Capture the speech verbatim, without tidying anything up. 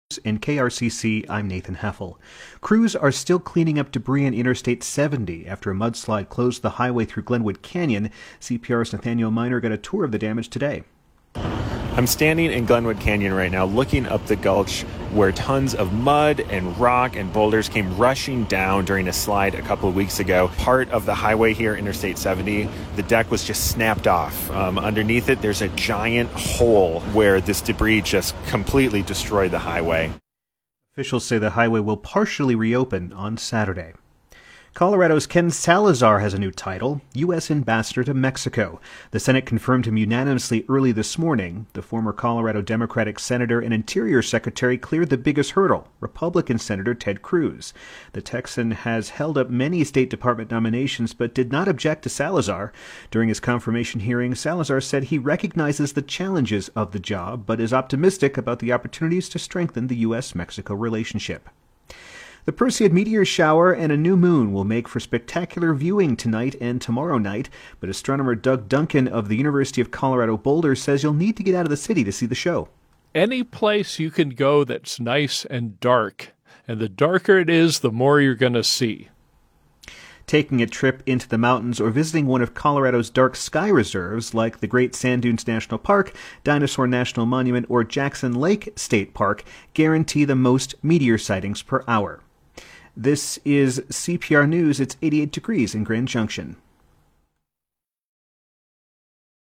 In K R C C, I'm Nathan Heffel. Crews are still cleaning up debris on Interstate seventy after a mudslide closed the highway through Glenwood Canyon. C P R's Nathaniel Miner got a tour of the damage today. I'm standing in Glenwood Canyon right now looking up the gulch where tons of mud and rock and boulders came rushing down during a slide a couple of weeks ago. Part of the highway here, Interstate seventy, the deck was just snapped off. Um, underneath it, there's a giant hole where this debris just completely destroyed the highway. Officials say the highway will partially reopen on Saturday. Colorado's Ken Salazar has a new title, U S Ambassador to Mexico. The Senate confirmed him unanimously early this morning. The former Colorado Democratic Senator and Interior Secretary cleared the biggest hurdle, Republican Senator Ted Cruz. The Texan has held up many State Department nominations but did not object to Salazar. During his confirmation hearing, Salazar said he recognizes the challenges of the job but is optimistic about the opportunities to strengthen the U S Mexico relationship. The Perseid meteor shower and a new moon will make for spectacular viewing tonight and tomorrow night, but astronomer Doug Duncan of the University of Colorado Boulder says you'll need to get out of the city to see the show. Any place you can go that's nice and dark, and the darker it is, the more you're going to see. Taking a trip into the mountains or visiting one of Colorado's dark sky reserves like the Great Sand Dunes National Park, Dinosaur National Monument, or Jackson Lake State Park guarantee the most meteor sightings per hour. This is C P R News. It's eighty-eight degrees in Grand Junction.